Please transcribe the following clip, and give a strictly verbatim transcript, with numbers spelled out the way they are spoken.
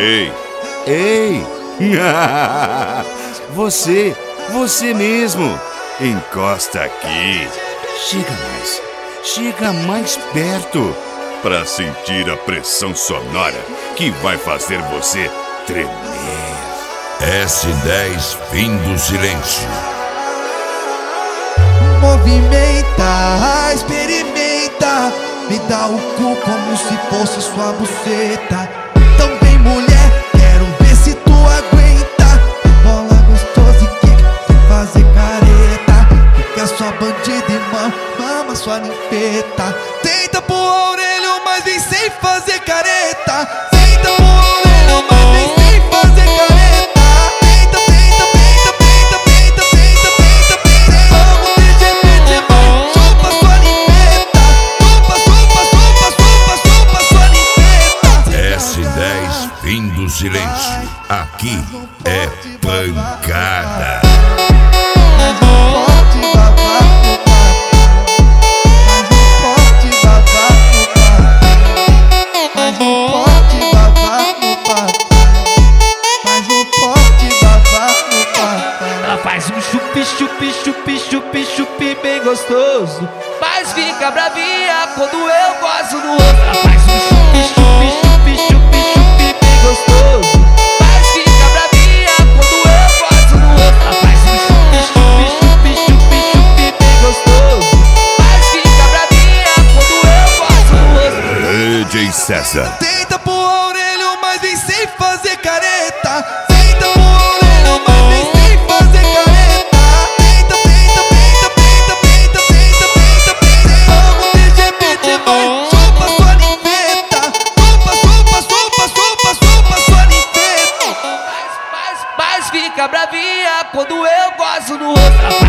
Ei, ei, você, você mesmo, encosta aqui. Chega mais, chega mais perto, pra sentir a pressão sonora que vai fazer você tremer. S dez, fim do silêncio. Movimenta, experimenta, me dá o cu como se fosse sua buceta. Então vem mulher, quero ver se tu aguenta. Bola gostosa e quica, sem fazer careta. Fica sua bandida e mama, mama sua ninfeta. Tenta pôr a orelha, mas vem sem fazer careta. Tenta pôr a orelha, mas vem sem fazer careta. Tenta, tenta, tenta, tenta, tenta, tenta, tenta, tenta. Vamos T G P T, vai, chupa sua ninfeta. Chupa, chupa, chupa, chupa, chupa sua ninfeta. S dez, fim do silêncio. Aqui é pancada. Mais um forte babar no papai. Mais um forte babar no papai. Mais um forte babar no papai. Ela faz um chupi, chupi, chupi, chupi, chupi bem gostoso, mas fica bravinha quando eu gozo no outro. Ela faz um chupi, chupi, chupi, chupi, chupi bem gostoso, mas fica bravinha quando eu gozo no outro. Ela faz um chupi, chupi, chupi, chupi, chupi bem gostoso, mas fica bravinha quando eu gozo no outro. D J César. Tenta pôr a orelha, mas vem sem fazer careta. Tenta pôr a orelha, mas vem sem fazer careta. Tenta, tenta, tenta, tenta, tenta, tenta, tenta, tenta. Vamos T G P T, vai, chupa sua ninfeta. Chupa, chupa, chupa, chupa, chupa sua ninfeta. Mas, mas, mas fica bravinha quando eu gozo no outro.